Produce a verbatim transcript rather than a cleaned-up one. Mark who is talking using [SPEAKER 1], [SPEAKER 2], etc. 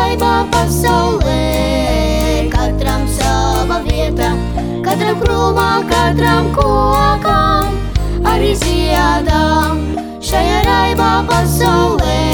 [SPEAKER 1] raibā pasaulē. Katram sava vieta, katram krūmā, katram kokam, arī ziedām šajā raibā pasaulē.